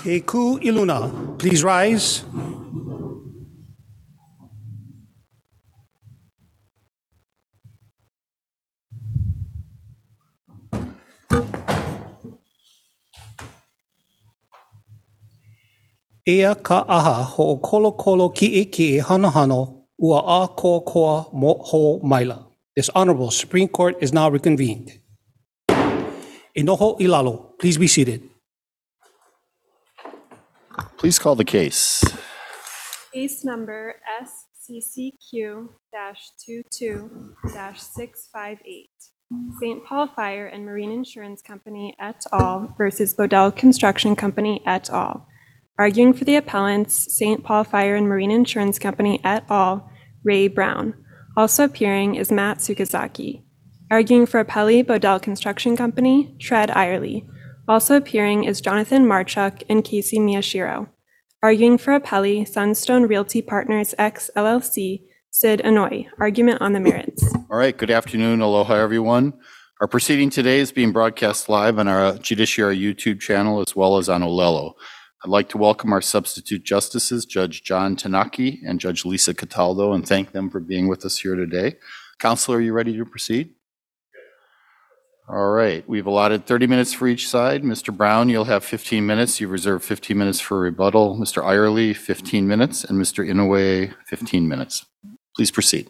Keku Iluna, please rise. Ea ka aha ho kolo ki hano hano ua a koa mo ho maila. This Honorable Supreme Court is now reconvened. Inoho Ilalo, please be seated. Please call the case. Case number SCCQ-22-658. St. Paul Fire and Marine Insurance Company et al. Versus Bodell Construction Company et al. Arguing for the appellants, St. Paul Fire and Marine Insurance Company et al., Ray Brown. Also appearing is Matt Sukazaki. Arguing for appellee, Bodell Construction Company, Shred Irely. Also appearing is Jonathan Marchuk and Casey Miyashiro. Arguing for appellee, Sunstone Realty Partners X LLC, Sid Inouye. Argument on the merits. All right, good afternoon. Aloha, everyone. Our proceeding today is being broadcast live on our Judiciary YouTube channel as well as on Olelo. I'd like to welcome our substitute justices, Judge John Tanaki and Judge Lisa Cataldo, and thank them for being with us here today. Counselor, are you ready to proceed? All right, we've allotted 30 minutes for each side. Mr. Brown, you'll have 15 minutes. You've reserved 15 minutes for rebuttal. Mr. Irely, 15 minutes, and Mr. Inouye, 15 minutes. Please proceed.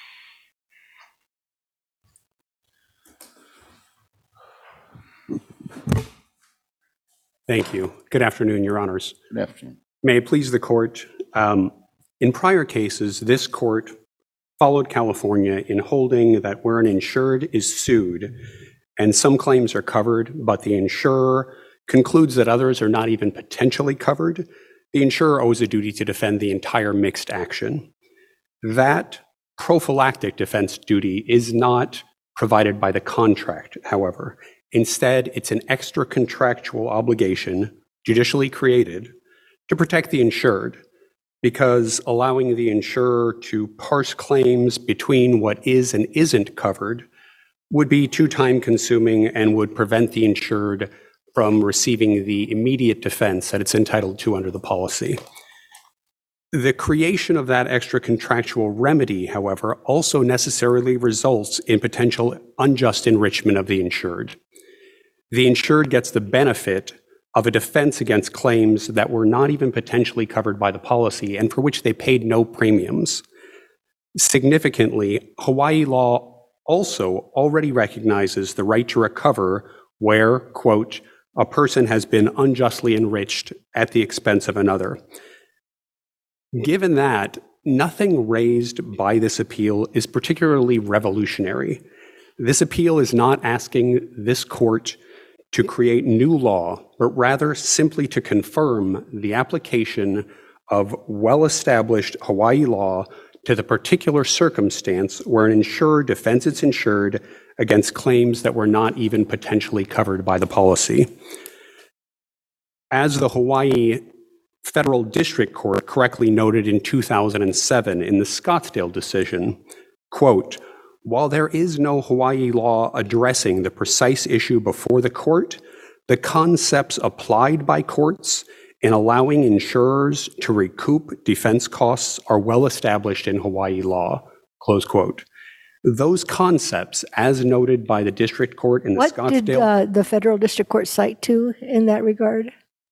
Thank you. Good afternoon, Your Honors. Good afternoon. May it please the Court, in prior cases, this Court followed California in holding that where an insured is sued and some claims are covered, but the insurer concludes that others are not even potentially covered, the insurer owes a duty to defend the entire mixed action. That prophylactic defense duty is not provided by the contract, however. Instead, it's an extra contractual obligation, judicially created, to protect the insured, because allowing the insurer to parse claims between what is and isn't covered would be too time-consuming and would prevent the insured from receiving the immediate defense that it's entitled to under the policy. The creation of that extra contractual remedy, however, also necessarily results in potential unjust enrichment of the insured. The insured gets the benefit of a defense against claims that were not even potentially covered by the policy and for which they paid no premiums. Significantly, Hawaii law also already recognizes the right to recover where, quote, a person has been unjustly enriched at the expense of another. Given that, nothing raised by this appeal is particularly revolutionary. This appeal is not asking this court to create new law, but rather simply to confirm the application of well-established Hawaii law to the particular circumstance where an insurer defends its insured against claims that were not even potentially covered by the policy. As the Hawaii Federal District Court correctly noted in 2007 in the Scottsdale decision, quote, while there is no Hawaii law addressing the precise issue before the court, the concepts applied by courts in allowing insurers to recoup defense costs are well established in Hawaii law, close quote. Those concepts, as noted by the district court in the Scottsdale— What did the federal district court cite to in that regard?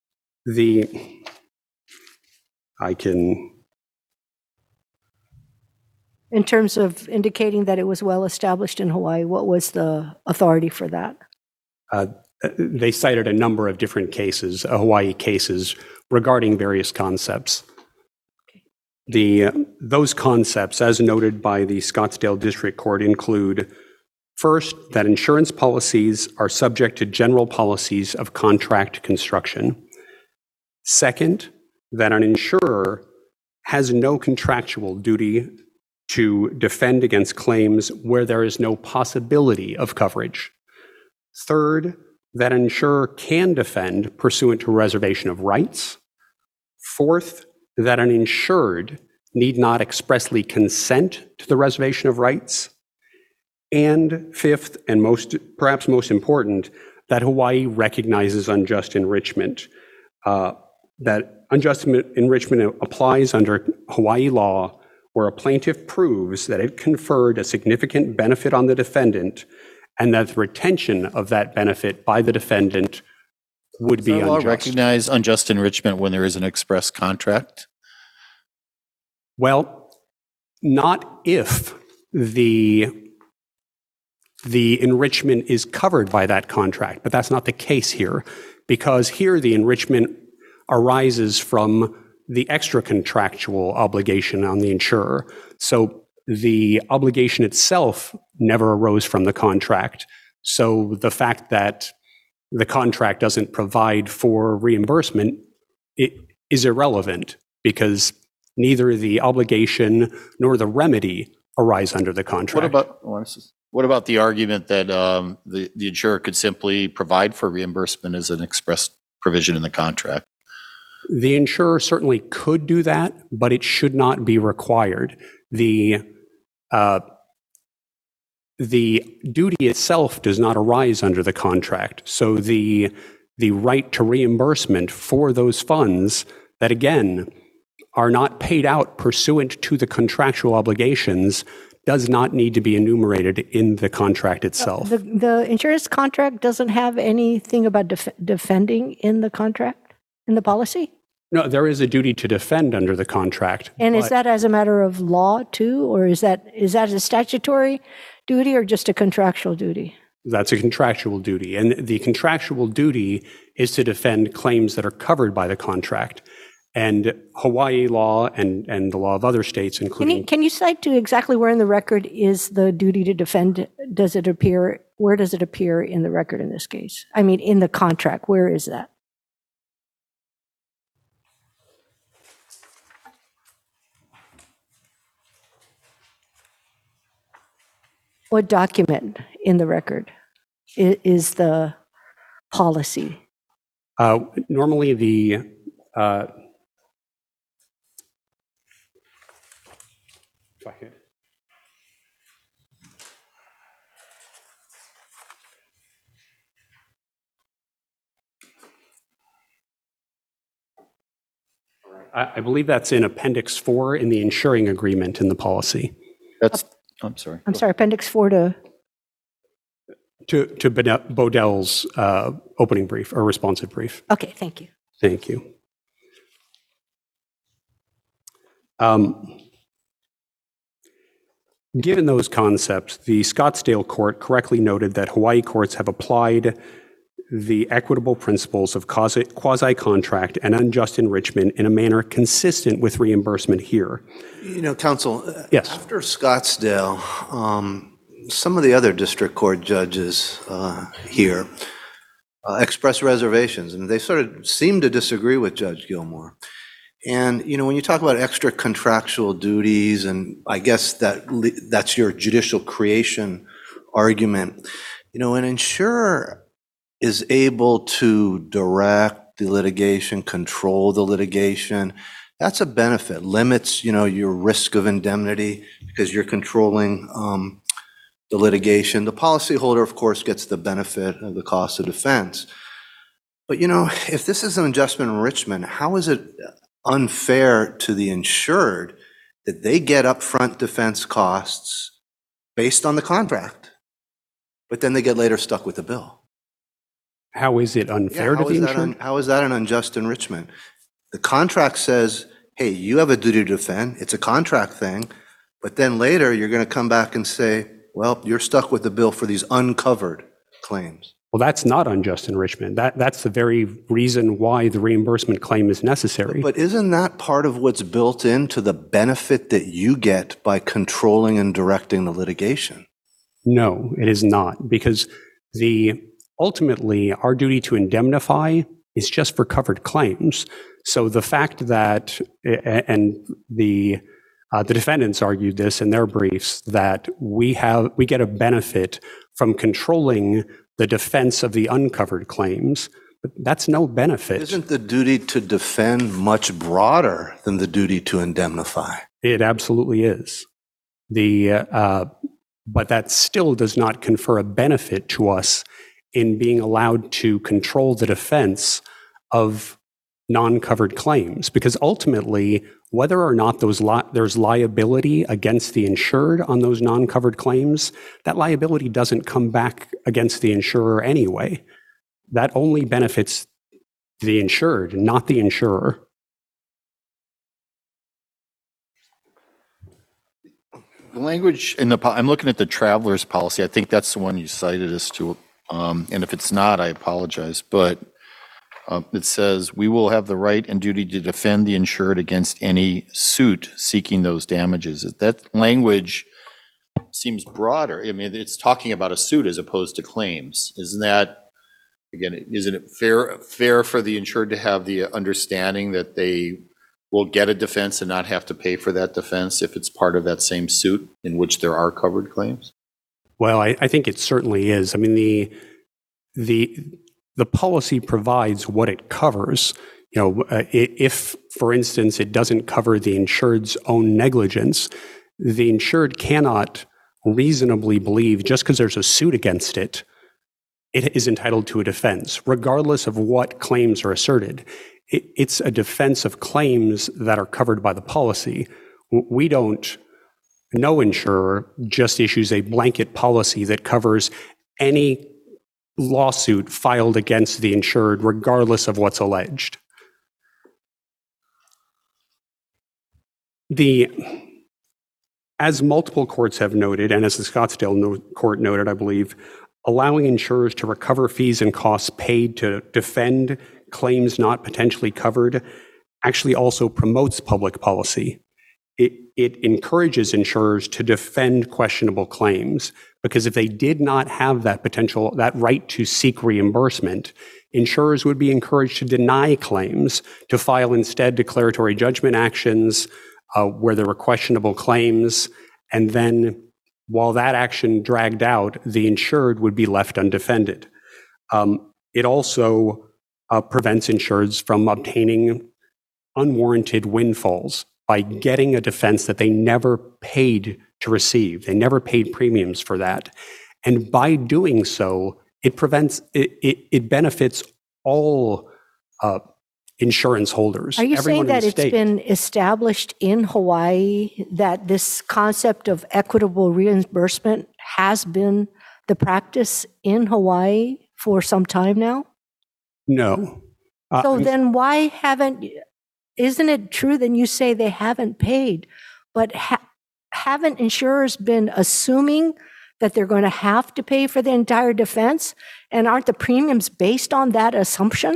In terms of indicating that it was well established in Hawaii, what was the authority for that? They cited a number of different cases, Hawaii cases, regarding various concepts. Those concepts, as noted by the Scottsdale District Court, include, first, that insurance policies are subject to general policies of contract construction. Second, that an insurer has no contractual duty to defend against claims where there is no possibility of coverage. Third, that an insurer can defend pursuant to reservation of rights. Fourth, that an insured need not expressly consent to the reservation of rights. And fifth, and perhaps most important, that Hawaii recognizes unjust enrichment. that unjust enrichment applies under Hawaii law where a plaintiff proves that it conferred a significant benefit on the defendant and that the retention of that benefit by the defendant would be Does the law unjust. recognize unjust enrichment when there is an express contract? Well, not if the enrichment is covered by that contract, but that's not the case here, because here the enrichment arises from the extra contractual obligation on the insurer. So the obligation itself never arose from the contract. So the fact that the contract doesn't provide for reimbursement, it is irrelevant because neither the obligation nor the remedy arise under the contract. What about the argument that the insurer could simply provide for reimbursement as an express provision in the contract? The insurer certainly could do that, but it should not be required. The duty itself does not arise under the contract. So the right to reimbursement for those funds that, again, are not paid out pursuant to the contractual obligations does not need to be enumerated in the contract itself. The insurance contract doesn't have anything about defending in the contract, in the policy? No, there is a duty to defend under the contract. And is that as a matter of law too, or is that a statutory duty or just a contractual duty? That's a contractual duty. And the contractual duty is to defend claims that are covered by the contract. And Hawaii law and the law of other states, including... Can you cite to exactly where in the record is the duty to defend? Does it appear, where does it appear in the record in this case? I mean, in the contract, where is that? What document in the record is the policy? Normally the... if I could. I believe that's in Appendix 4 in the insuring agreement in the policy. I'm sorry. I'm sorry, Appendix 4 to... To Bodell's opening brief or responsive brief. Okay, thank you. Thank you. Given those concepts, the Scottsdale court correctly noted that Hawaii courts have applied the equitable principles of quasi-contract and unjust enrichment in a manner consistent with reimbursement here. You know, counsel, Yes. After Scottsdale, some of the other district court judges here expressed reservations, and they sort of seem to disagree with Judge Gilmore. And, you know, when you talk about extra contractual duties, and I guess that's your judicial creation argument, you know, an insurer is able to direct the litigation, control the litigation. That's a benefit, limits, you know, your risk of indemnity because you're controlling the litigation. The policyholder, of course, gets the benefit of the cost of defense. But, you know, if this is an adjustment enrichment, how is it unfair to the insured that they get upfront defense costs based on the contract, but then they get later stuck with the bill? How is it unfair to the insured? How is that an unjust enrichment? The contract says, hey, you have a duty to defend. It's a contract thing. But then later you're going to come back and say, well, you're stuck with the bill for these uncovered claims. Well, that's not unjust enrichment. That's the very reason why the reimbursement claim is necessary. But isn't that part of what's built into the benefit that you get by controlling and directing the litigation? No, it is not, because ultimately our duty to indemnify is just for covered claims. So the fact that, and the defendants argued this in their briefs, that we get a benefit from controlling the defense of the uncovered claims, but that's no benefit. Isn't the duty to defend much broader than the duty to indemnify? It absolutely is. But that still does not confer a benefit to us in being allowed to control the defense of non-covered claims, because ultimately, whether or not there's liability against the insured on those non-covered claims, that liability doesn't come back against the insurer anyway. That only benefits the insured, not the insurer. The language in I'm looking at the traveler's policy. I think that's the one you cited us to. And if it's not, I apologize. But it says, we will have the right and duty to defend the insured against any suit seeking those damages. That language seems broader. I mean, it's talking about a suit as opposed to claims. Isn't that, again, isn't it fair for the insured to have the understanding that they will get a defense and not have to pay for that defense if it's part of that same suit in which there are covered claims? Well, I think it certainly is. I mean, the policy provides what it covers. You know, if, for instance, it doesn't cover the insured's own negligence, the insured cannot reasonably believe just because there's a suit against it, it is entitled to a defense, regardless of what claims are asserted. It's a defense of claims that are covered by the policy. We don't, no insurer just issues a blanket policy that covers any lawsuit filed against the insured, regardless of what's alleged. As multiple courts have noted, and as the Scottsdale court noted, I believe, allowing insurers to recover fees and costs paid to defend claims not potentially covered actually also promotes public policy. It encourages insurers to defend questionable claims, because if they did not have that right to seek reimbursement, insurers would be encouraged to deny claims, to file instead declaratory judgment actions where there were questionable claims, and then while that action dragged out, the insured would be left undefended. It also prevents insureds from obtaining unwarranted windfalls by getting a defense that they never paid to receive. They never paid premiums for that. And by doing so, it benefits all insurance holders. Are you saying that it's state. been established in Hawaii that this concept of equitable reimbursement has been the practice in Hawaii for some time now? No. So then why isn't it true then you say they haven't paid, but haven't insurers been assuming that they're going to have to pay for the entire defense? And aren't the premiums based on that assumption?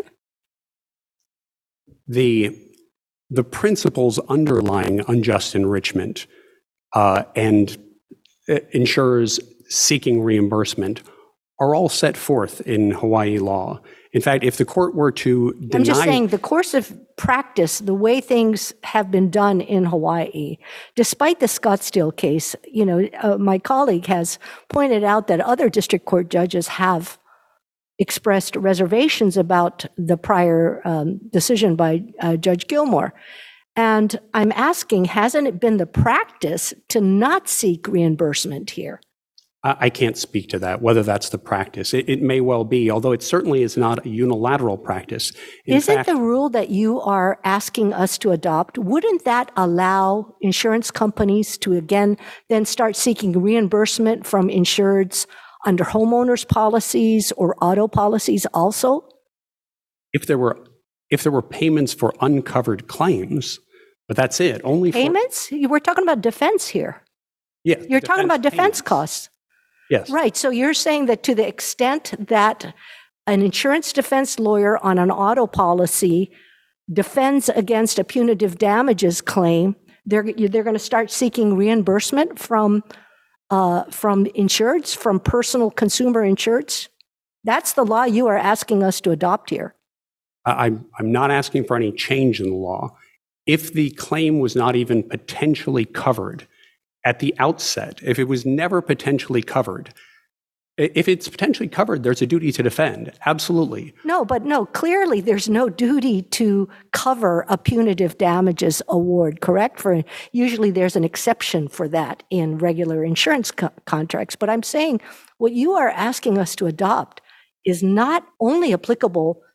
The principles underlying unjust enrichment and insurers seeking reimbursement are all set forth in Hawaii law. In fact, if the court were to deny— I'm just saying the course of practice, the way things have been done in Hawaii, despite the Scottsdale case, my colleague has pointed out that other district court judges have expressed reservations about the prior decision by Judge Gilmore. And I'm asking, hasn't it been the practice to not seek reimbursement here? I can't speak to that, whether that's the practice. It may well be, although it certainly is not a unilateral practice. Isn't the rule that you are asking us to adopt, wouldn't that allow insurance companies to again then start seeking reimbursement from insureds under homeowners policies or auto policies also? If there were payments for uncovered claims, but that's it. Only payments? We're talking about defense here. Yeah, you're talking about defense costs. Yes. Right. So you're saying that to the extent that an insurance defense lawyer on an auto policy defends against a punitive damages claim, they're going to start seeking reimbursement from insureds, from personal consumer insureds? That's the law you are asking us to adopt here. I'm not asking for any change in the law. If the claim was not even potentially covered at the outset, if it was never potentially covered, if it's potentially covered, there's a duty to defend. Absolutely. No, clearly there's no duty to cover a punitive damages award, correct? Usually there's an exception for that in regular insurance contracts. But I'm saying what you are asking us to adopt is not only applicable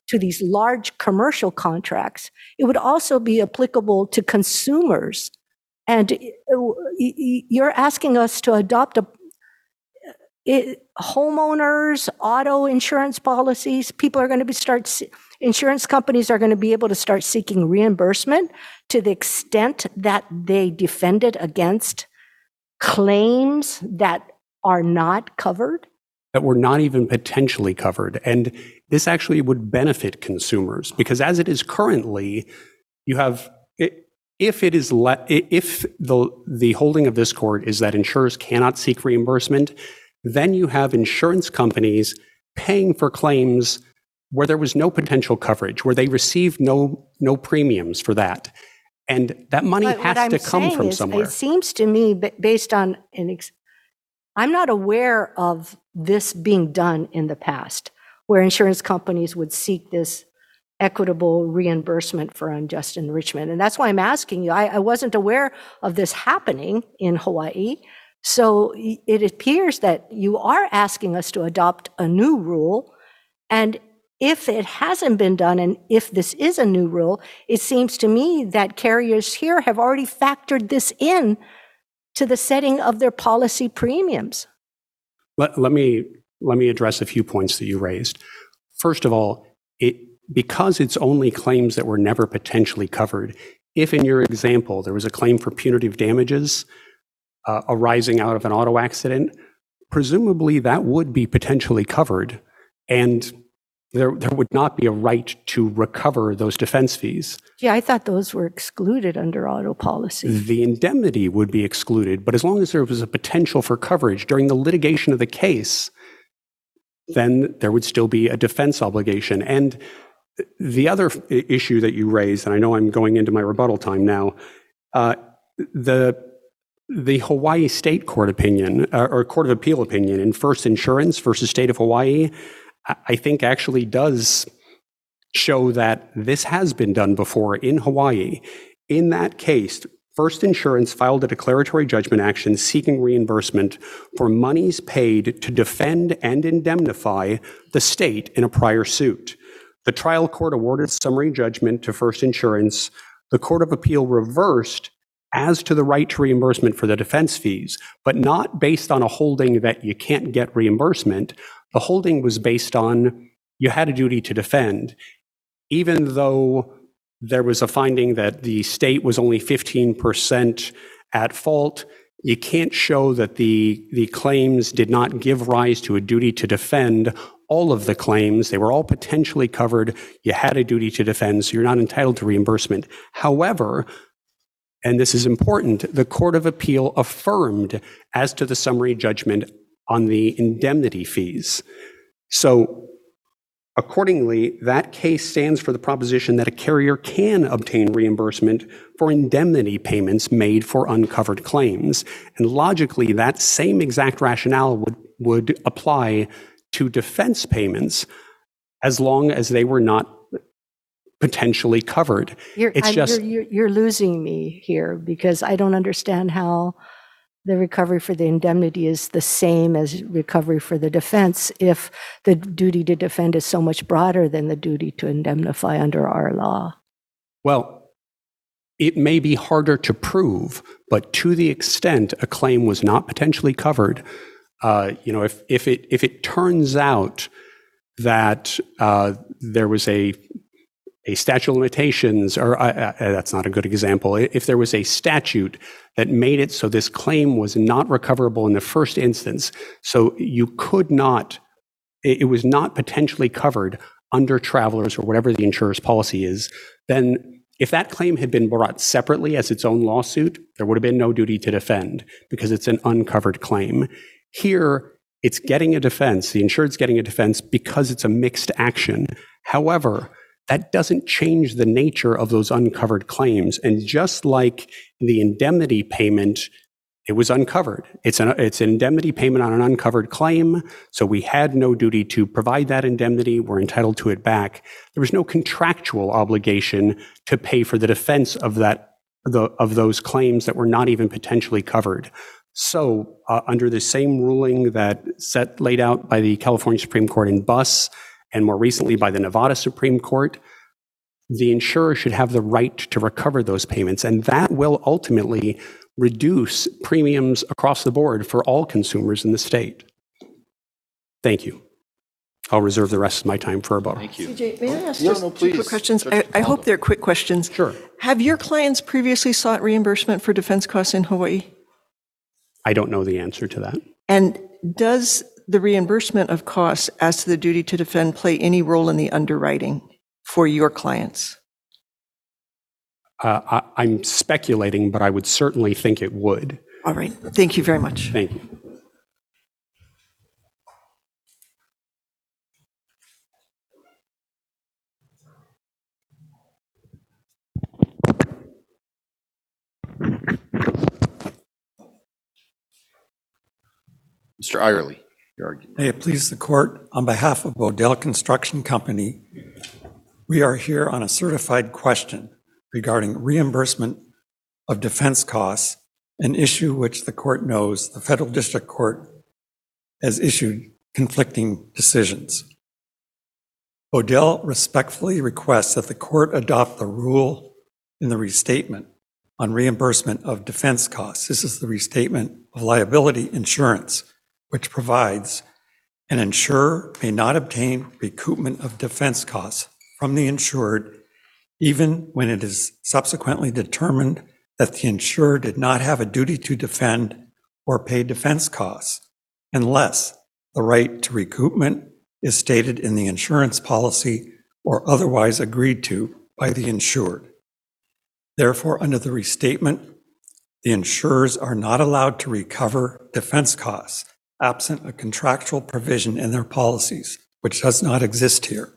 to these large commercial contracts. It would also be applicable to consumers. And you're asking us to adopt homeowners, auto insurance policies. People are going to insurance companies are going to be able to start seeking reimbursement to the extent that they defended against claims that are not covered. That were not even potentially covered. And this actually would benefit consumers because as it is currently, you have, if the holding of this court is that insurers cannot seek reimbursement, then you have insurance companies paying for claims where there was no potential coverage, where they received no premiums for that. And that money has to come from somewhere. It seems to me, based on I'm not aware of this being done in the past, where insurance companies would seek this equitable reimbursement for unjust enrichment. And that's why I'm asking you. I wasn't aware of this happening in Hawaii. So it appears that you are asking us to adopt a new rule. And if it hasn't been done, and if this is a new rule, it seems to me that carriers here have already factored this in to the setting of their policy premiums. Let me address a few points that you raised. First of all, because it's only claims that were never potentially covered, if in your example there was a claim for punitive damages arising out of an auto accident, presumably that would be potentially covered, and there would not be a right to recover those defense fees. Yeah, I thought those were excluded under auto policy. The indemnity would be excluded, but as long as there was a potential for coverage during the litigation of the case, then there would still be a defense obligation. And the other issue that you raised, and I know I'm going into my rebuttal time now, the Hawaii State Court opinion, or Court of Appeal opinion in First Insurance versus State of Hawaii, I think actually does show that this has been done before in Hawaii. In that case, First Insurance filed a declaratory judgment action seeking reimbursement for monies paid to defend and indemnify the state in a prior suit. The trial court awarded summary judgment to First Insurance. The Court of Appeal reversed as to the right to reimbursement for the defense fees, but not based on a holding that you can't get reimbursement. The holding was based on you had a duty to defend, even though there was a finding that the state was only 15% at fault. You can't show that the claims did not give rise to a duty to defend all of the claims. They were all potentially covered. You had a duty to defend, so you're not entitled to reimbursement. However, and this is important, the Court of Appeal affirmed as to the summary judgment on the indemnity fees. So accordingly, that case stands for the proposition that a carrier can obtain reimbursement for indemnity payments made for uncovered claims. And logically, that same exact rationale would apply to defense payments as long as they were not potentially covered. You're losing me here because I don't understand how the recovery for the indemnity is the same as recovery for the defense if the duty to defend is so much broader than the duty to indemnify under our law. Well, it may be harder to prove, but to the extent a claim was not potentially covered, if it turns out that there was a statute of limitations, or that's not a good example. If there was a statute that made it so this claim was not recoverable in the first instance, so you could not, it was not potentially covered under Travelers or whatever the insurer's policy is, then if that claim had been brought separately as its own lawsuit, there would have been no duty to defend because it's an uncovered claim. Here, it's getting a defense, the insured's getting a defense because it's a mixed action. However, that doesn't change the nature of those uncovered claims. And just like the indemnity payment, it was uncovered. It's an indemnity payment on an uncovered claim, so we had no duty to provide that indemnity. We're entitled to it back. There was no contractual obligation to pay for the defense of those claims that were not even potentially covered. So under the same ruling that laid out by the California Supreme Court in Buss and more recently by the Nevada Supreme Court, the insurer should have the right to recover those payments, and that will ultimately reduce premiums across the board for all consumers in the state. Thank you. I'll reserve the rest of my time for rebuttal. Thank you. CJ, may I ask No, just no, two please. quick questions? Judge I hope Cataldo. they're quick questions. Sure. Have your clients previously sought reimbursement for defense costs in Hawaii? I don't know the answer to that. And does the reimbursement of costs as to the duty to defend play any role in the underwriting for your clients? I'm speculating, but I would certainly think it would. All right. Thank you very much. Thank you. Mr. Irely, your argument. May it please the court, on behalf of Bodell Construction Company, we are here on a certified question regarding reimbursement of defense costs, an issue which the court knows the federal district court has issued conflicting decisions. Bodell respectfully requests that the court adopt the rule in the restatement on reimbursement of defense costs. This is the restatement of liability insurance, which provides an insurer may not obtain recoupment of defense costs from the insured even when it is subsequently determined that the insurer did not have a duty to defend or pay defense costs, unless the right to recoupment is stated in the insurance policy or otherwise agreed to by the insured. Therefore, under the restatement, the insurers are not allowed to recover defense costs absent a contractual provision in their policies, which does not exist here.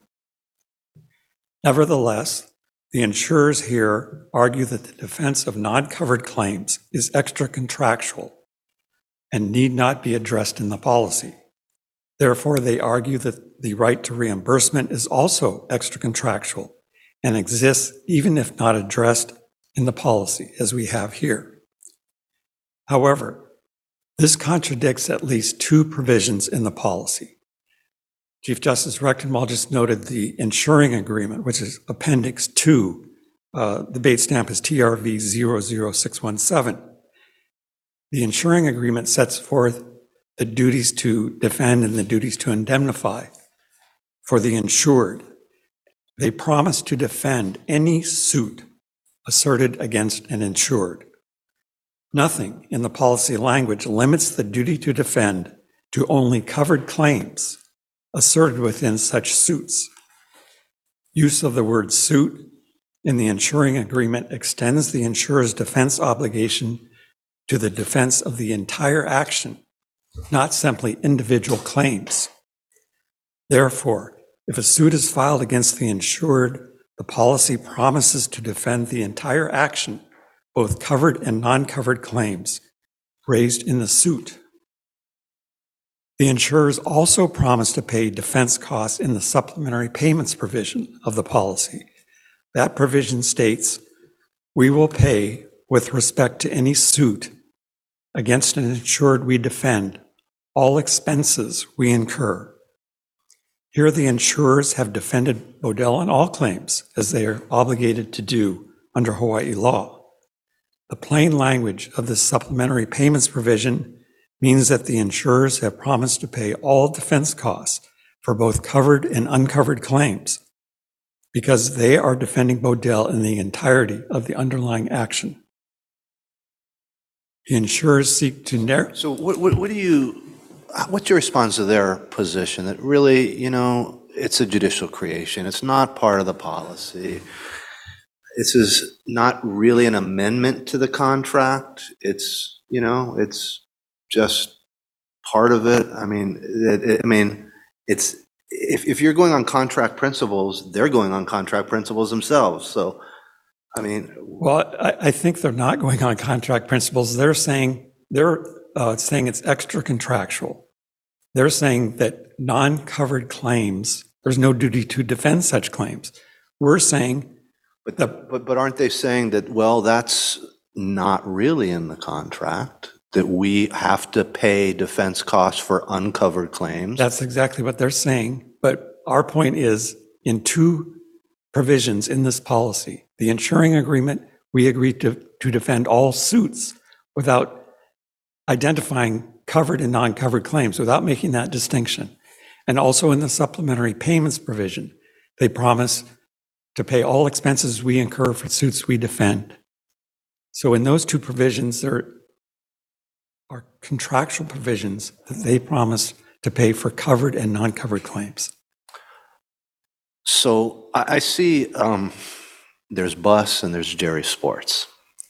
Nevertheless, the insurers here argue that the defense of non-covered claims is extra-contractual and need not be addressed in the policy. Therefore, they argue that the right to reimbursement is also extra-contractual and exists even if not addressed in the policy, as we have here. However, this contradicts at least two provisions in the policy. Chief Justice Rechtenwald just noted the insuring agreement, which is Appendix 2. The date stamp is TRV 00617. The insuring agreement sets forth the duties to defend and the duties to indemnify for the insured. They promise to defend any suit asserted against an insured. Nothing in the policy language limits the duty to defend to only covered claims asserted within such suits. Use of the word suit in the insuring agreement extends the insurer's defense obligation to the defense of the entire action, not simply individual claims. Therefore, if a suit is filed against the insured, the policy promises to defend the entire action, both covered and non-covered claims raised in the suit. The insurers also promise to pay defense costs in the supplementary payments provision of the policy. That provision states, we will pay with respect to any suit against an insured we defend all expenses we incur. Here the insurers have defended Bodell on all claims as they are obligated to do under Hawaii law. The plain language of this supplementary payments provision means that the insurers have promised to pay all defense costs for both covered and uncovered claims because they are defending Bodell in the entirety of the underlying action. The insurers seek to narrow. So what's your response to their position that really, it's a judicial creation. It's not part of the policy. This is not really an amendment to the contract. It's just part of it. It's if you're going on contract principles, they're going on contract principles themselves. So, Well, I think they're not going on contract principles. They're saying it's extra contractual. They're saying that non-covered claims, there's no duty to defend such claims. We're saying, but aren't they saying that, well, that's not really in the contract, that we have to pay defense costs for uncovered claims? that's exactly what they're saying. But our point is in two provisions in this policy, the insuring agreement, we agreed to defend all suits without identifying covered and non-covered claims, without making that distinction. And also in the supplementary payments provision, they promise to pay all expenses we incur for suits we defend. So in those two provisions, there are contractual provisions that they promise to pay for covered and non-covered claims. So I see there's Bus and there's Jerry Sports.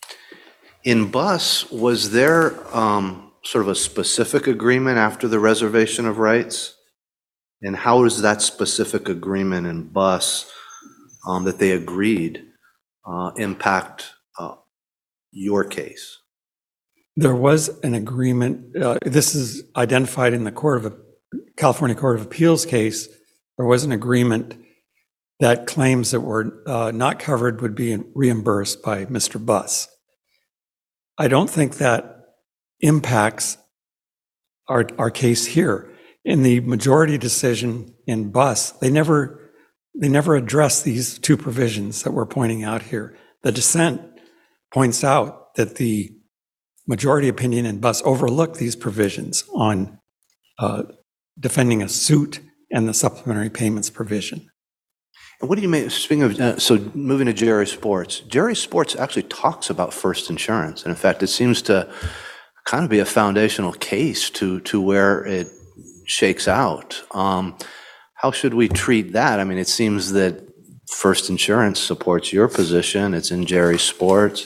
In Bus, was there sort of a specific agreement after the reservation of rights? And how does that specific agreement in Bus that they agreed impact your case? There was an agreement. This is identified in the California Court of Appeals case. There was an agreement that claims that were not covered would be reimbursed by Mr. Bus. I don't think that impacts our case here. In the majority decision in Bus, they never addressed these two provisions that we're pointing out here. The dissent points out that the majority opinion in Bus overlooked these provisions on defending a suit and the supplementary payments provision. And what do you mean, speaking of, so moving to Jerry Sports actually talks about First Insurance. And in fact, it seems to kind of be a foundational case to where it shakes out. How should we treat that? I mean, it seems that First Insurance supports your position. It's in Jerry Sports.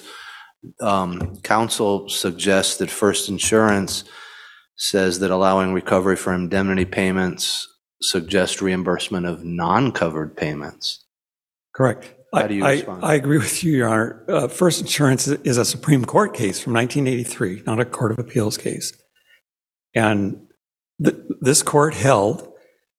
Counsel suggests that First Insurance says that allowing recovery for indemnity payments suggests reimbursement of non-covered payments. Correct. How do you respond? I agree with you, Your Honor. First Insurance is a Supreme Court case from 1983, not a Court of Appeals case. And this court held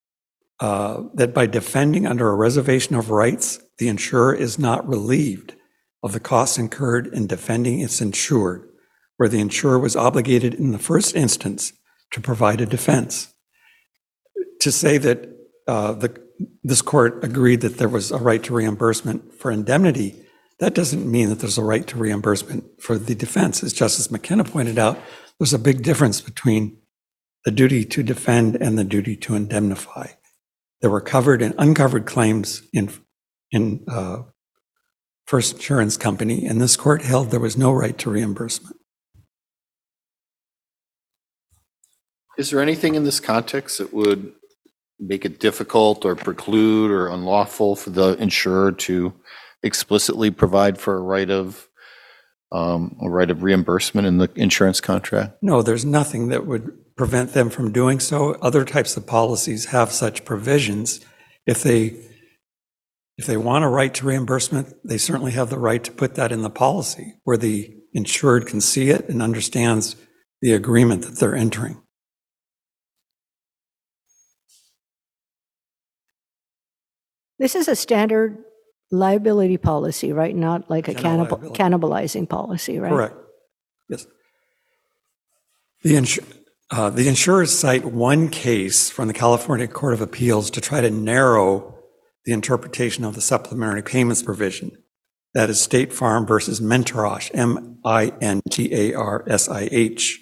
that by defending under a reservation of rights, the insurer is not relieved of the costs incurred in defending its insured, where the insurer was obligated in the first instance to provide a defense. To say that this court agreed that there was a right to reimbursement for indemnity, that doesn't mean that there's a right to reimbursement for the defense. As Justice McKenna pointed out, there's a big difference between the duty to defend and the duty to indemnify. There were covered and uncovered claims in First Insurance Company, and this court held there was no right to reimbursement. Is there anything in this context that would make it difficult or preclude or unlawful for the insurer to explicitly provide for a right of reimbursement in the insurance contract? No, there's nothing that would prevent them from doing so. Other types of policies have such provisions. If they want a right to reimbursement, they certainly have the right to put that in the policy where the insured can see it and understands the agreement that they're entering. This is a standard liability policy, right? Not like a General liability. cannibalizing policy, right? Correct. Yes. The insurers cite one case from the California Court of Appeals to try to narrow the interpretation of the supplementary payments provision. That is State Farm versus Mintarsh, M-I-N-T-A-R-S-I-H.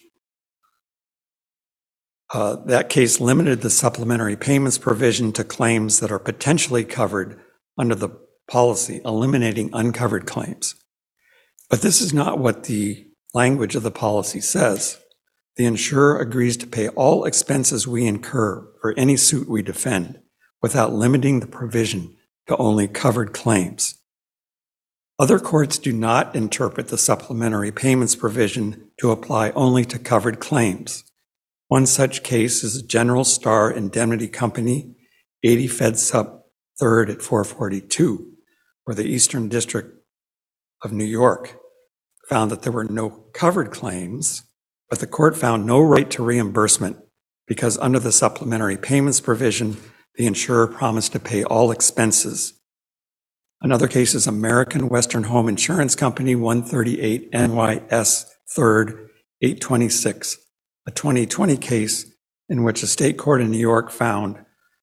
That case limited the supplementary payments provision to claims that are potentially covered under the policy, eliminating uncovered claims. But this is not what the language of the policy says. The insurer agrees to pay all expenses we incur for any suit we defend without limiting the provision to only covered claims. Other courts do not interpret the supplementary payments provision to apply only to covered claims. One such case is General Star Indemnity Company, 80 Fed Sup 3rd at 442, where the Eastern District of New York found that there were no covered claims, but the court found no right to reimbursement because under the supplementary payments provision, the insurer promised to pay all expenses. Another case is American Western Home Insurance Company, 138 NYS 3rd, 826, a 2020 case in which a state court in New York found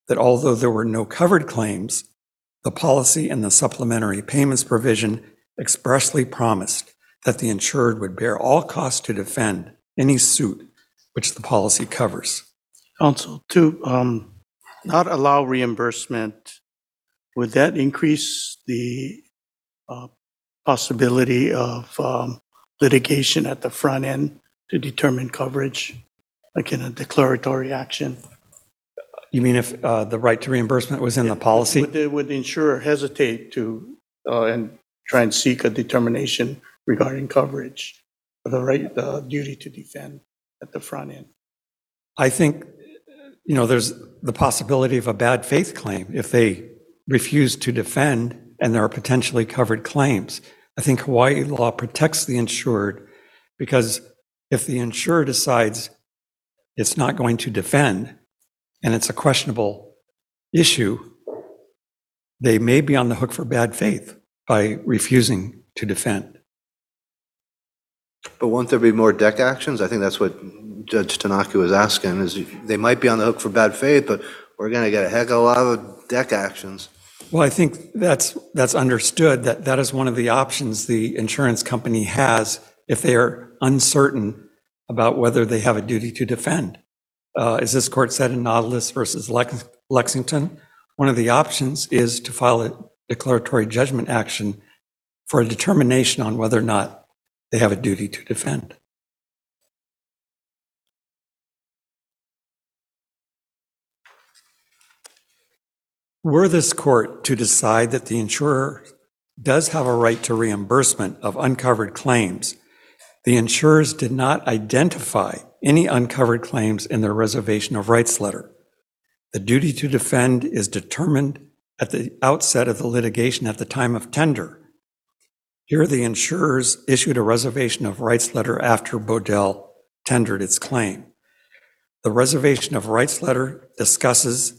that although there were no covered claims, the policy and the supplementary payments provision expressly promised that the insured would bear all costs to defend any suit which the policy covers. Counsel, to not allow reimbursement, would that increase the possibility of litigation at the front end to determine coverage, like in a declaratory action? You mean if the right to reimbursement was in the policy? Would the insurer hesitate to and try and seek a determination regarding coverage, the duty to defend at the front end? I think, there's the possibility of a bad faith claim if they refuse to defend and there are potentially covered claims. I think Hawaii law protects the insured because if the insurer decides it's not going to defend and it's a questionable issue, they may be on the hook for bad faith by refusing to defend. But won't there be more deck actions? I think that's what Judge Tanaka was asking, is they might be on the hook for bad faith, but we're going to get a heck of a lot of deck actions. Well, I think that's understood, that is one of the options the insurance company has if they are uncertain about whether they have a duty to defend. As this court said in Nautilus versus Lexington, one of the options is to file a declaratory judgment action for a determination on whether or not they have a duty to defend. Were this court to decide that the insurer does have a right to reimbursement of uncovered claims, the insurers did not identify any uncovered claims in their reservation of rights letter. The duty to defend is determined at the outset of the litigation at the time of tender. Here, the insurers issued a reservation of rights letter after Bodell tendered its claim. The reservation of rights letter discusses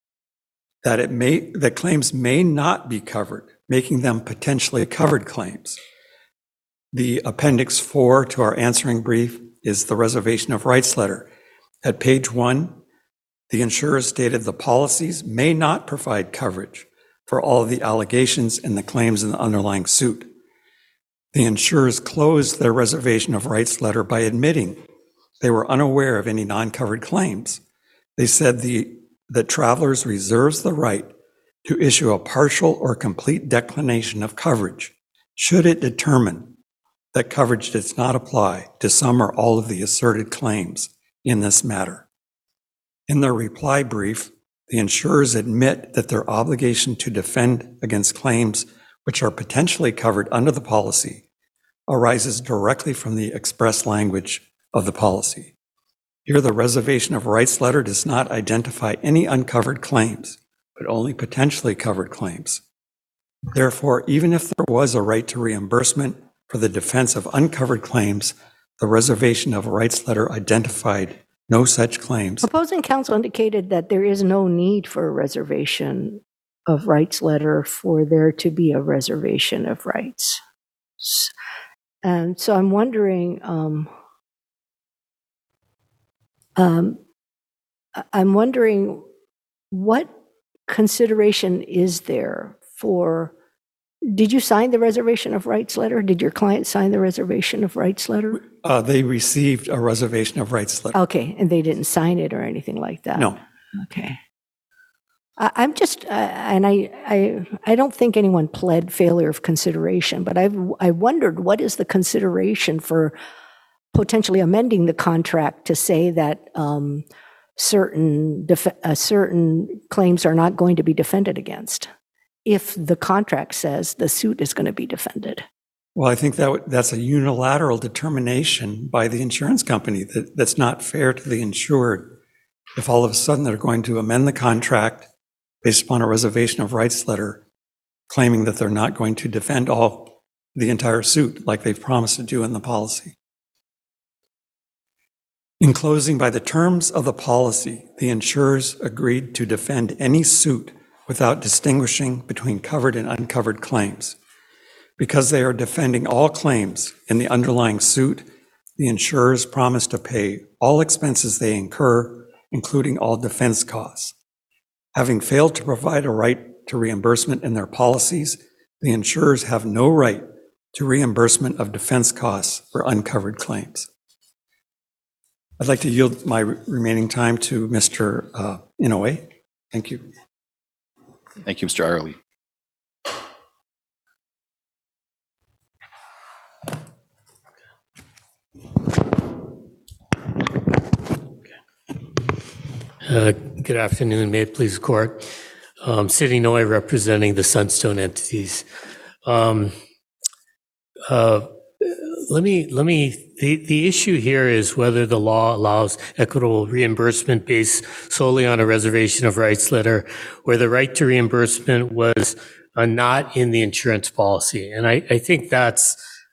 that claims may not be covered, making them potentially covered claims. The Appendix 4 to our answering brief is the reservation of rights letter. At page 1, the insurer stated the policies may not provide coverage for all of the allegations and the claims in the underlying suit. The insurers closed their reservation of rights letter by admitting they were unaware of any non-covered claims. They said that Travelers reserves the right to issue a partial or complete declination of coverage should it determine that coverage does not apply to some or all of the asserted claims in this matter. In their reply brief, the insurers admit that their obligation to defend against claims which are potentially covered under the policy arises directly from the express language of the policy. Here, the reservation of rights letter does not identify any uncovered claims, but only potentially covered claims. Therefore, even if there was a right to reimbursement for the defense of uncovered claims, the reservation of rights letter identified no such claims. Opposing counsel indicated that there is no need for a reservation of rights letter for there to be a reservation of rights. And so I'm wondering, what consideration is there for, did you sign the reservation of rights letter? Did your client sign the reservation of rights letter? They received a reservation of rights letter. Okay, and they didn't sign it or anything like that? No. Okay. I'm just, and I don't think anyone pled failure of consideration, but I wondered what is the consideration for potentially amending the contract to say that certain claims are not going to be defended against if the contract says the suit is going to be defended. Well, I think that's a unilateral determination by the insurance company that's not fair to the insured. If all of a sudden they're going to amend the contract based upon a reservation of rights letter, claiming that they're not going to defend the entire suit like they've promised to do in the policy. In closing, by the terms of the policy, the insurers agreed to defend any suit without distinguishing between covered and uncovered claims. Because they are defending all claims in the underlying suit, the insurers promised to pay all expenses they incur, including all defense costs. Having failed to provide a right to reimbursement in their policies, the insurers have no right to reimbursement of defense costs for uncovered claims. I'd like to yield my remaining time to Mr. Inouye. Thank you. Thank you, Mr. Arley. Good afternoon. May it please the court. Sidney Inouye representing the Sunstone entities. The issue here is whether the law allows equitable reimbursement based solely on a reservation of rights letter where the right to reimbursement was not in the insurance policy. And I think that's,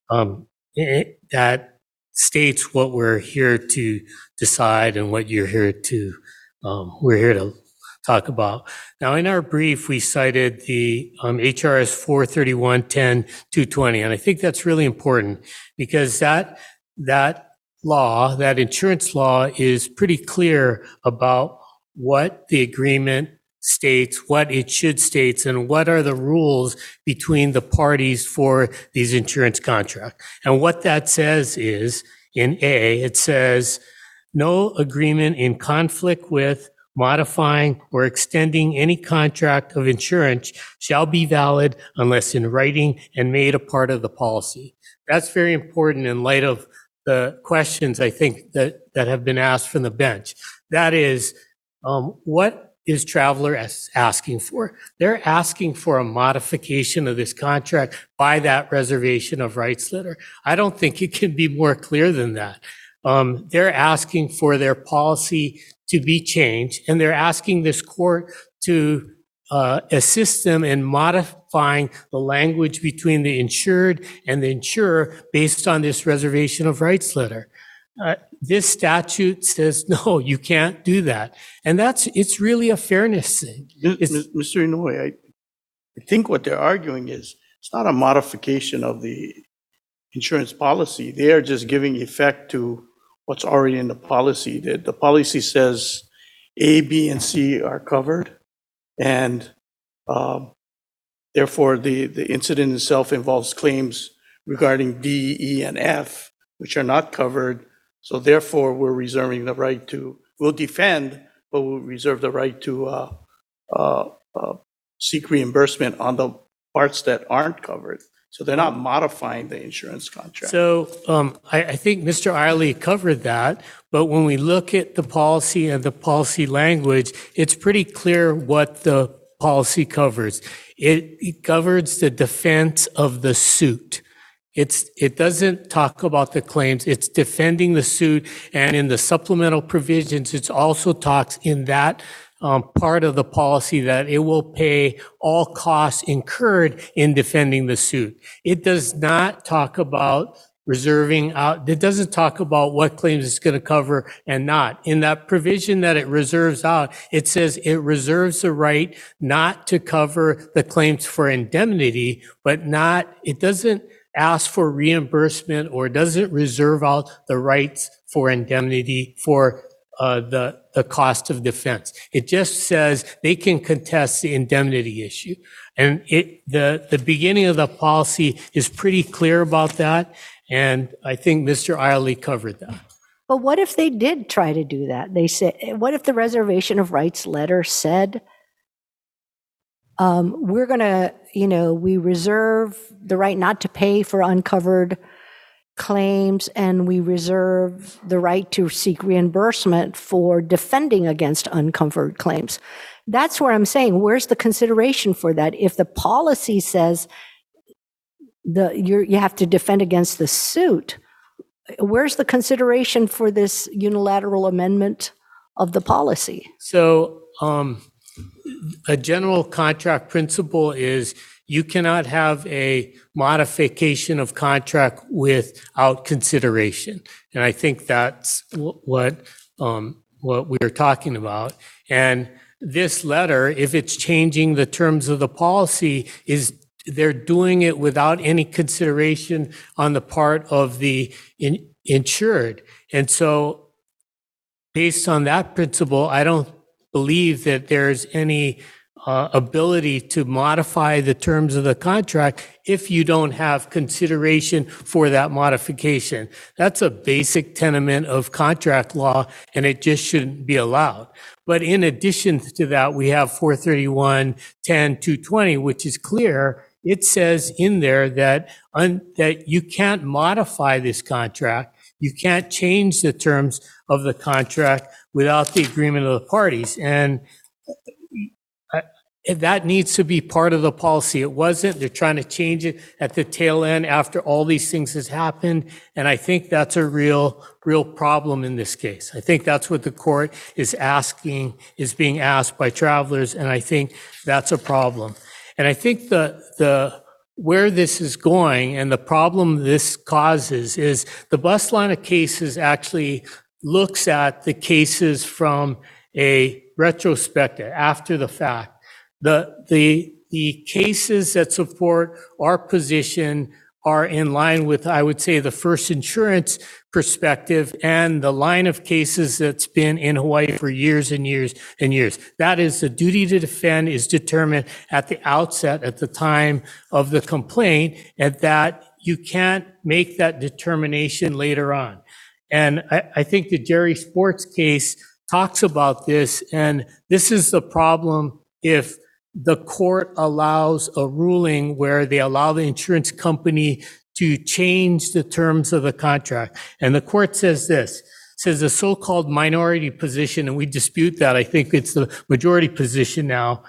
that states what we're here to decide and what you're here to, we're here to talk about. Now, in our brief, we cited the HRS 431-10-220, and I think that's really important because that law, that insurance law, is pretty clear about what the agreement states, what it should state, and what are the rules between the parties for these insurance contracts. And what that says is, in A, it says, no agreement in conflict with, modifying, or extending any contract of insurance shall be valid unless in writing and made a part of the policy. That's very important in light of the questions, I think, that have been asked from the bench. That is, what is Traveler asking for? They're asking for a modification of this contract by that reservation of rights letter. I don't think it can be more clear than that. They're asking for their policy to be changed, and they're asking this court to assist them in modifying the language between the insured and the insurer based on this reservation of rights letter. This statute says, no, you can't do that. And it's really a fairness thing. Mr. Inouye, I think what they're arguing is it's not a modification of the insurance policy. They are just giving effect to what's already in the policy. The policy says A, B, and C are covered, and therefore the incident itself involves claims regarding D, E, and F, which are not covered. So therefore, we're reserving the right to, we'll defend, but we'll reserve the right to seek reimbursement on the parts that aren't covered. So they're not modifying the insurance contract. So I think Mr. Arley covered that, but when we look at the policy and the policy language, it's pretty clear what the policy covers. It covers the defense of the suit. It doesn't talk about the claims. It's defending the suit, and in the supplemental provisions, it also talks in that part of the policy that it will pay all costs incurred in defending the suit. It does not talk about reserving out. It doesn't talk about what claims it's going to cover and not. In that provision that it reserves out, it says it reserves the right not to cover the claims for indemnity, but not, it doesn't ask for reimbursement or doesn't reserve out the rights for indemnity for the cost of defense. It just says they can contest the indemnity issue. And the beginning of the policy is pretty clear about that. And I think Mr. Arley covered that. But what if they did try to do that? They said, what if the reservation of rights letter said, we're going to, we reserve the right not to pay for uncovered claims, and we reserve the right to seek reimbursement for defending against uncovered claims. That's where I'm saying, where's the consideration for that? If the policy says you have to defend against the suit, where's the consideration for this unilateral amendment of the policy? So a general contract principle is you cannot have a modification of contract without consideration. And I think that's what we're talking about. And this letter, if it's changing the terms of the policy, they're doing it without any consideration on the part of the insured. And so based on that principle, I don't believe that there's any ability to modify the terms of the contract if you don't have consideration for that modification. That's a basic tenet of contract law, and it just shouldn't be allowed. But in addition to that, we have 431-10-220, which is clear. It says in there that you can't modify this contract. You can't change the terms of the contract without the agreement of the parties. And that needs to be part of the policy. It wasn't. They're trying to change it at the tail end after all these things has happened. And I think that's a real problem in this case. I think that's what the court is being asked by travelers. And I think that's a problem. And I think where this is going and the problem this causes is the bus line of cases actually looks at the cases from a retrospective, after the fact. The cases that support our position are in line with, I would say, the First Insurance perspective and the line of cases that's been in Hawaii for years and years and years. That is, the duty to defend is determined at the outset, at the time of the complaint, and that you can't make that determination later on. And I think the Jerry Sports case talks about this, and this is the problem if the court allows a ruling where they allow the insurance company to change the terms of the contract. And the court says this, says the so-called minority position, and we dispute that. I think it's the majority position now,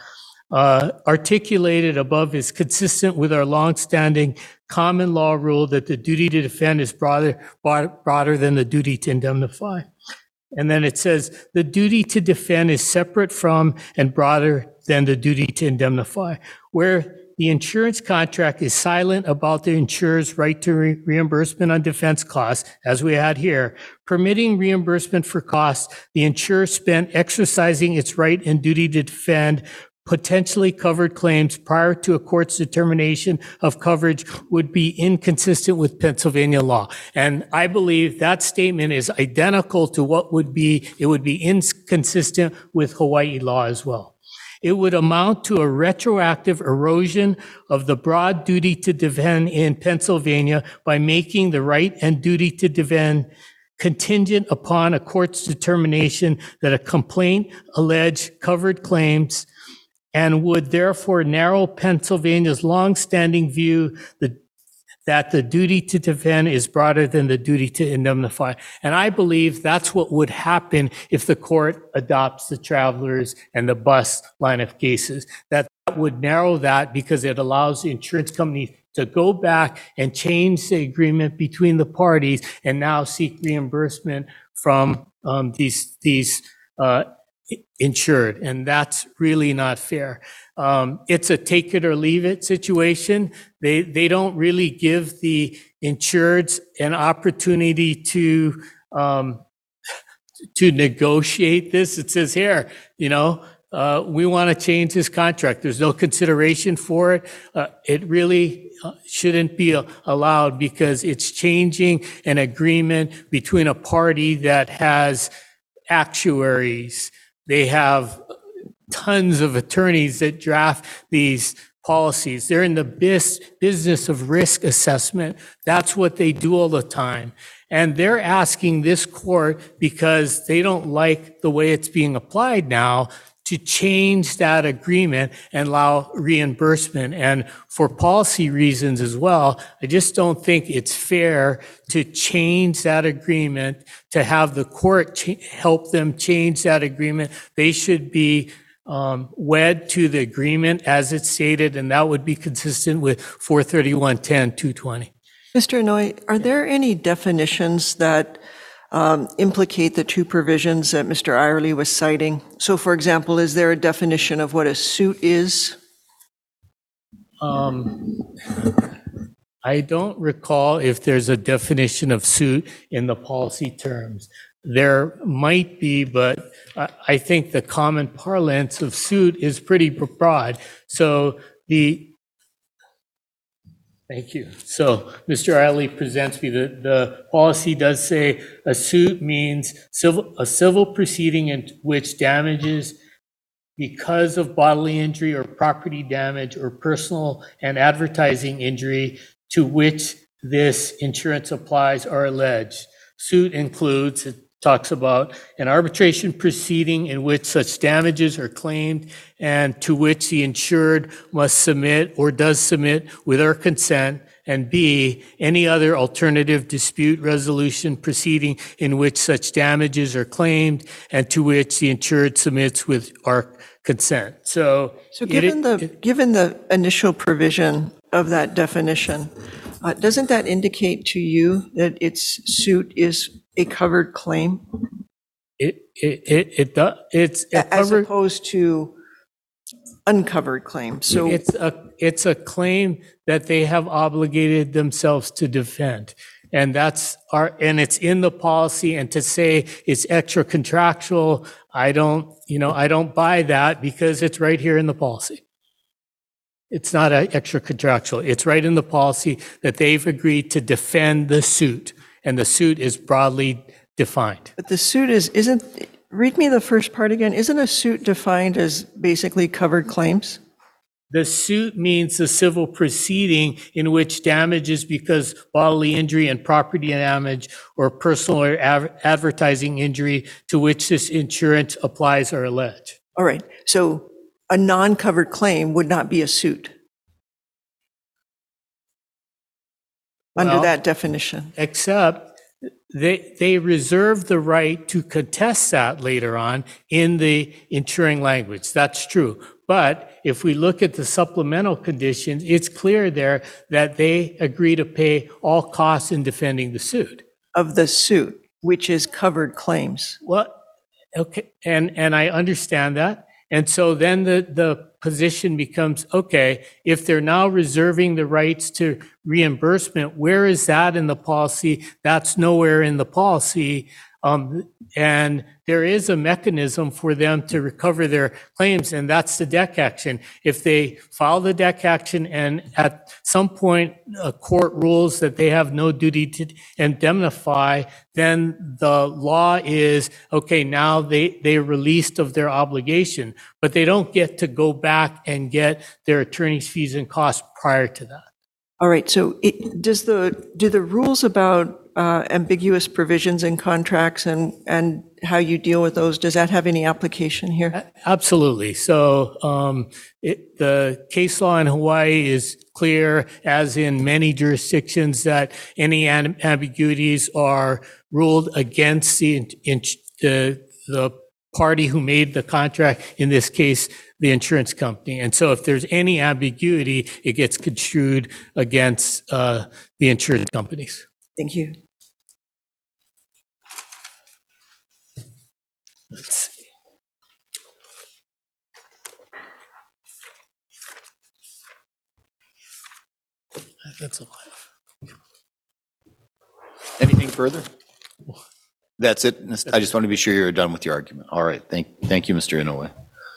articulated above is consistent with our longstanding common law rule that the duty to defend is broader than the duty to indemnify. And then it says the duty to defend is separate from and broader than the duty to indemnify, where the insurance contract is silent about the insurer's right to reimbursement on defense costs, as we had here, permitting reimbursement for costs the insurer spent exercising its right and duty to defend potentially covered claims prior to a court's determination of coverage would be inconsistent with Pennsylvania law. And I believe that statement is identical to it would be inconsistent with Hawaii law as well. It would amount to a retroactive erosion of the broad duty to defend in Pennsylvania by making the right and duty to defend contingent upon a court's determination that a complaint alleged covered claims, and would therefore narrow Pennsylvania's longstanding view that the duty to defend is broader than the duty to indemnify. And I believe that's what would happen if the court adopts the travelers and the bus line of cases. That would narrow that because it allows the insurance company to go back and change the agreement between the parties and now seek reimbursement from these insured, and that's really not fair. It's a take it or leave it situation. They don't really give the insureds an opportunity to negotiate this. It says here, we want to change this contract. There's no consideration for it. It really shouldn't be allowed because it's changing an agreement between a party that has actuaries. They have tons of attorneys that draft these policies. They're in the business of risk assessment. That's what they do all the time. And they're asking this court, because they don't like the way it's being applied now, to change that agreement and allow reimbursement. And for policy reasons as well, I just don't think it's fair to change that agreement, to have the court help them change that agreement. They should be wed to the agreement as it's stated, and that would be consistent with 431-10-220. Mr. Inouye, are there any definitions that implicate the two provisions that Mr. Irely was citing? So, for example, is there a definition of what a suit is? I don't recall if there's a definition of suit in the policy terms. There might be, but I think the common parlance of suit is pretty broad. So thank you. So Mr. Irely presents me the policy does say a suit means a civil proceeding in which damages because of bodily injury or property damage or personal and advertising injury to which this insurance applies are alleged. Suit includes, it talks about an arbitration proceeding in which such damages are claimed and to which the insured must submit or does submit with our consent, and B, any other alternative dispute resolution proceeding in which such damages are claimed and to which the insured submits with our consent. So given the initial provision of that definition, doesn't that indicate to you that its suit is a covered claim? It does. It's as opposed to uncovered claim. So it's a claim that they have obligated themselves to defend. And it's in the policy, and to say it's extra contractual, I don't buy that because it's right here in the policy. It's not extra contractual. It's right in the policy that they've agreed to defend the suit, and the suit is broadly defined. But the suit read me the first part again. Isn't a suit defined as basically covered claims? The suit means the civil proceeding in which damages because bodily injury and property damage or personal or advertising injury to which this insurance applies are alleged. All right. So a non-covered claim would not be a suit under that definition. Except they reserve the right to contest that later on in the insuring language. That's true. But if we look at the supplemental conditions, it's clear there that they agree to pay all costs in defending the suit. Of the suit, which is covered claims. Well, okay, and I understand that. And so then the position becomes, okay, if they're now reserving the rights to reimbursement, where is that in the policy? That's nowhere in the policy. And there is a mechanism for them to recover their claims, and that's the DEC action. If they file the DEC action and at some point a court rules that they have no duty to indemnify, then the law is, okay, now they're released of their obligation, but they don't get to go back and get their attorney's fees and costs prior to that. All right, so do the rules about ambiguous provisions in contracts and how you deal with those, does that have any application here? Absolutely. So the case law in Hawaii is clear, as in many jurisdictions, that any ambiguities are ruled against the party who made the contract, in this case, the insurance company. And so if there's any ambiguity, it gets construed against the insurance companies. Thank you. Let's see. That's a lot. Anything further? That's it. I just want to be sure you're done with your argument. All right. Thank you, Mr. Inoue.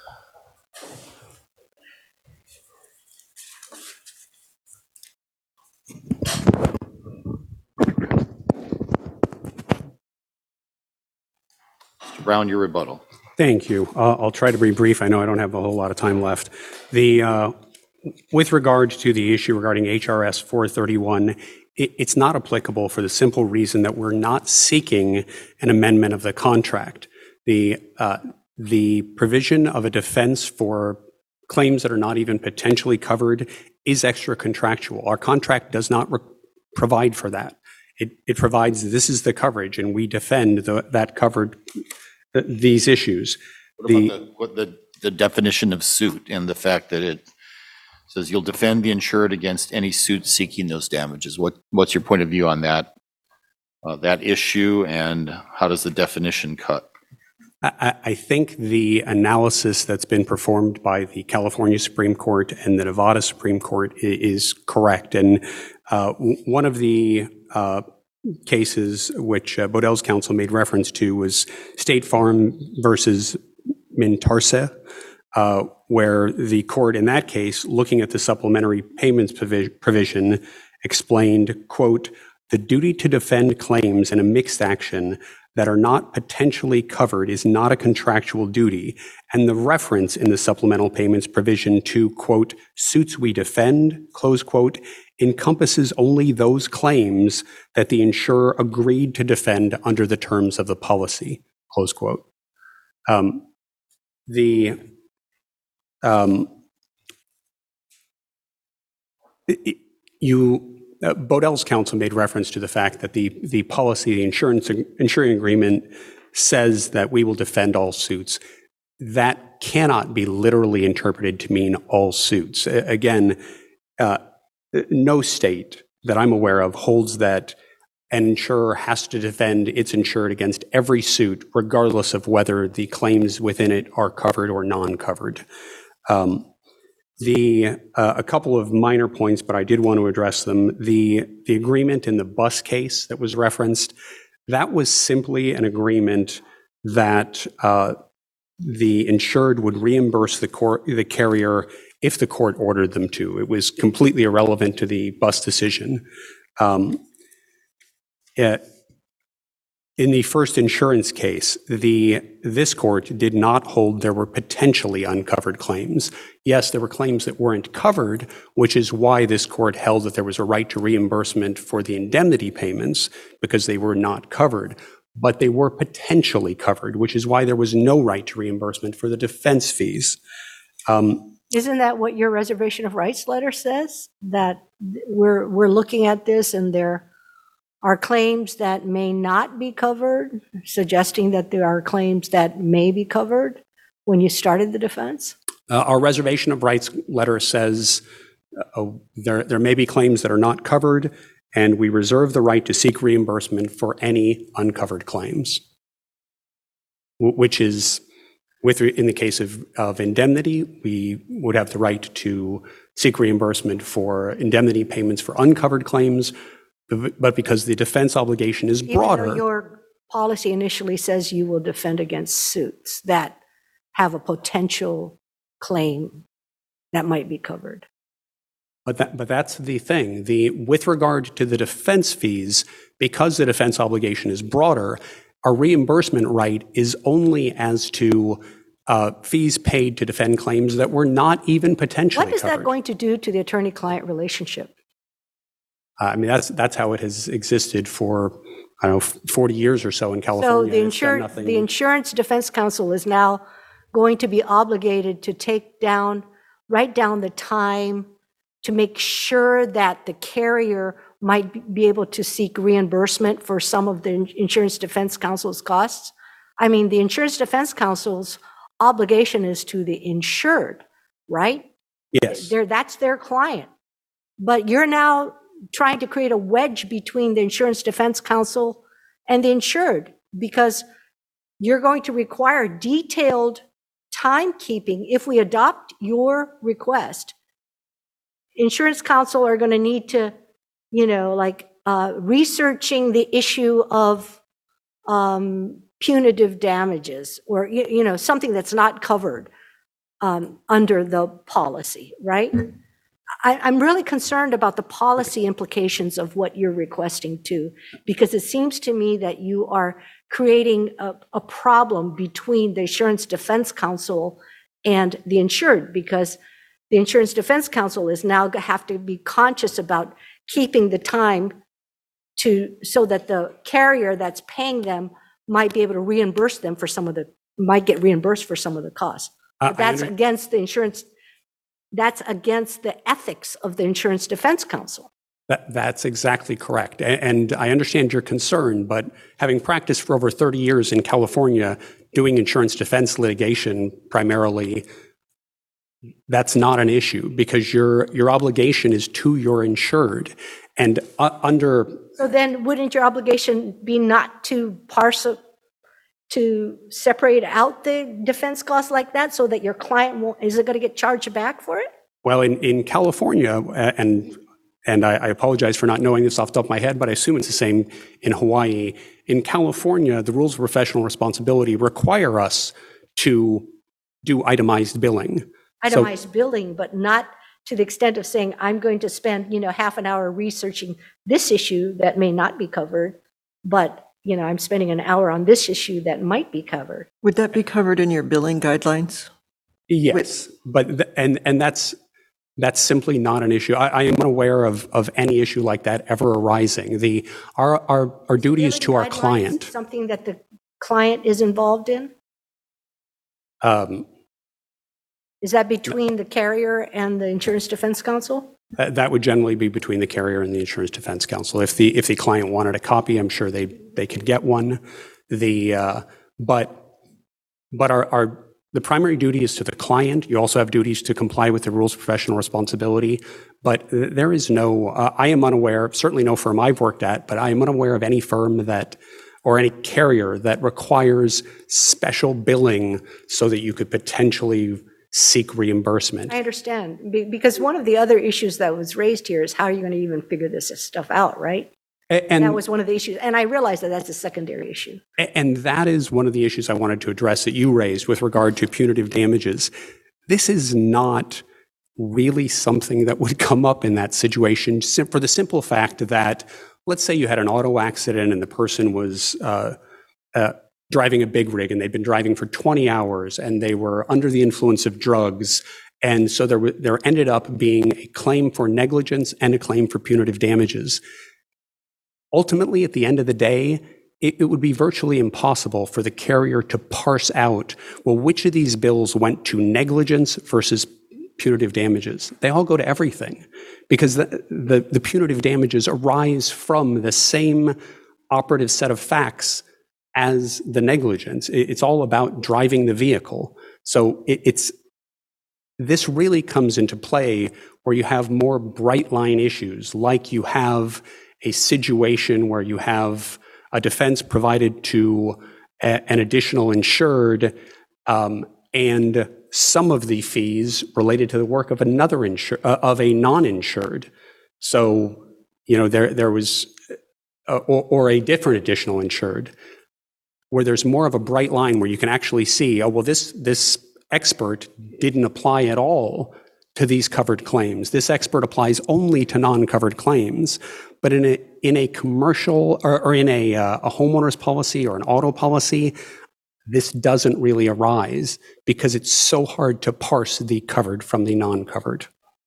Mr. Brown, your rebuttal. Thank you. I'll try to be brief. I know I don't have a whole lot of time left. With regard to the issue regarding HRS 431, it's not applicable for the simple reason that we're not seeking an amendment of the contract. The provision of a defense for claims that are not even potentially covered is extra contractual. Our contract does not provide for that. It provides this is the coverage, and we defend that covered these issues. What about the definition of suit and the fact that it says you'll defend the insured against any suit seeking those damages? What's your point of view on that issue, and how does the definition cut? I think the analysis that's been performed by the California Supreme Court and the Nevada Supreme Court is correct. And one of the cases which Bodell's counsel made reference to was State Farm versus Mintarse, where the court in that case, looking at the supplementary payments provision, explained, quote, the duty to defend claims in a mixed action that are not potentially covered is not a contractual duty, and the reference in the supplemental payments provision to, quote, suits we defend, close quote, encompasses only those claims that the insurer agreed to defend under the terms of the policy, close quote. Bodell's counsel made reference to the fact that the policy, the insuring agreement says that we will defend all suits. That cannot be literally interpreted to mean all suits. Again, no state that I'm aware of holds that an insurer has to defend its insured against every suit, regardless of whether the claims within it are covered or non-covered. A couple of minor points, but I did want to address them. The agreement in the bus case that was referenced, that was simply an agreement that the insured would reimburse the carrier if the court ordered them to. It was completely irrelevant to the bus decision. In the first insurance case, this court did not hold there were potentially uncovered claims. Yes, there were claims that weren't covered, which is why this court held that there was a right to reimbursement for the indemnity payments because they were not covered. But they were potentially covered, which is why there was no right to reimbursement for the defense fees. Isn't that what your reservation of rights letter says? That we're looking at this and there are claims that may not be covered, suggesting that there are claims that may be covered when you started the defense? Our reservation of rights letter says there may be claims that are not covered, and we reserve the right to seek reimbursement for any uncovered claims, which is, in the case of indemnity, we would have the right to seek reimbursement for indemnity payments for uncovered claims, but because the defense obligation is broader. Even though your policy initially says you will defend against suits that have a potential claim that might be covered. But that's the thing. With regard to the defense fees, because the defense obligation is broader, our reimbursement right is only as to fees paid to defend claims that were not even potentially covered. What is that going to do to the attorney-client relationship? I mean, that's how it has existed for, I don't know, 40 years or so in California. So the Insurance Defense Council is now going to be obligated to write down the time to make sure that the carrier might be able to seek reimbursement for some of the Insurance Defense Council's costs. I mean, the Insurance Defense Council's obligation is to the insured, right? Yes. That's their client. But you're now trying to create a wedge between the Insurance Defense Council and the insured, because you're going to require detailed timekeeping. If we adopt your request, Insurance Council are going to need to, researching the issue of punitive damages or, something that's not covered under the policy, right? I'm really concerned about the policy implications of what you're requesting too, because it seems to me that you are creating a problem between the Insurance Defense Council and the insured, because the Insurance Defense Council is now have to be conscious about keeping the time so that the carrier that's paying them might be able to reimburse them might get reimbursed for some of the costs. That's against the insurance. That's against the ethics of the Insurance Defense Council. That's exactly correct. And I understand your concern, but having practiced for over 30 years in California doing insurance defense litigation primarily, that's not an issue because your obligation is to your insured. And So then wouldn't your obligation be not to separate out the defense costs like that so that your client is it going to get charged back for it? Well, in California, and I apologize for not knowing this off the top of my head, but I assume it's the same in Hawaii. In California, the rules of professional responsibility require us to do itemized billing. Itemized billing, but not to the extent of saying, I'm going to spend, half an hour researching this issue that may not be covered, but, I'm spending an hour on this issue that might be covered. Would that be covered in your billing guidelines? Yes, but and that's simply not an issue. I am unaware of any issue like that ever arising. Our duty is to our Billing guidelines, client. something that the client is involved in? Is that between the carrier and the Insurance Defense Council? That would generally be between the carrier and the Insurance Defense Council. If the client wanted a copy, I'm sure they could get one. But the primary duty is to the client. You also have duties to comply with the rules of professional responsibility. But there is no, I am unaware, certainly no firm I've worked at, but I am unaware of any firm or any carrier that requires special billing so that you could potentially seek reimbursement. I understand, because one of the other issues that was raised here is how are you going to even figure this stuff out, right? And that was one of the issues. And I realize that that's a secondary issue. And that is one of the issues I wanted to address that you raised with regard to punitive damages. This is not really something that would come up in that situation for the simple fact that, let's say you had an auto accident and the person was driving a big rig and they'd been driving for 20 hours and they were under the influence of drugs. And so there ended up being a claim for negligence and a claim for punitive damages. Ultimately, at the end of the day, it would be virtually impossible for the carrier to parse out, well, which of these bills went to negligence versus punitive damages. They all go to everything because the punitive damages arise from the same operative set of facts as the negligence. It's all about driving the vehicle. So this really comes into play where you have more bright line issues, like you have a situation where you have a defense provided to an additional insured, and some of the fees related to the work of another of a non-insured. So, there was, or a different additional insured, where there's more of a bright line where you can actually see, oh, well, this expert didn't apply at all to these covered claims. This expert applies only to non-covered claims. But in a commercial or in a homeowner's policy or an auto policy, this doesn't really arise because it's so hard to parse the covered from the non-covered.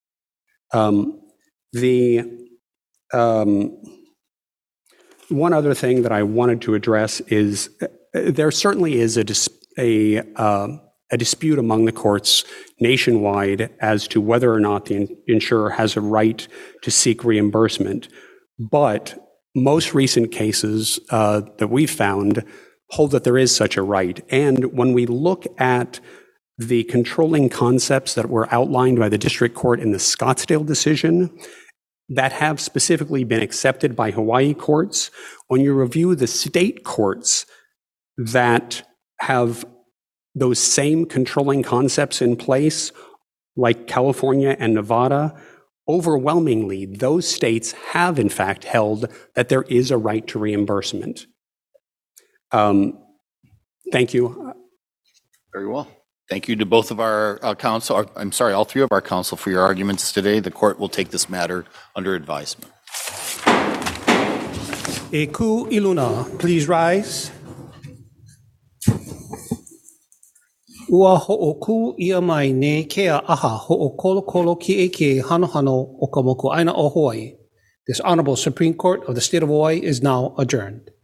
One other thing that I wanted to address is there certainly is a dispute among the courts nationwide as to whether or not the insurer has a right to seek reimbursement. But most recent cases that we've found hold that there is such a right. And when we look at the controlling concepts that were outlined by the district court in the Scottsdale decision that have specifically been accepted by Hawaii courts, when you review the state courts that have those same controlling concepts in place, like California and Nevada, overwhelmingly, those states have in fact held that there is a right to reimbursement. Thank you. Very well. Thank you to both of our counsel, all three of our counsel for your arguments today. The court will take this matter under advisement. E ku iluna, please rise. Ua ho'oku ia mai ne kea aha ho'okolokolo ki eke hanohano o ka moku aina o Hawaii. This Honorable Supreme Court of the State of Hawaii is now adjourned.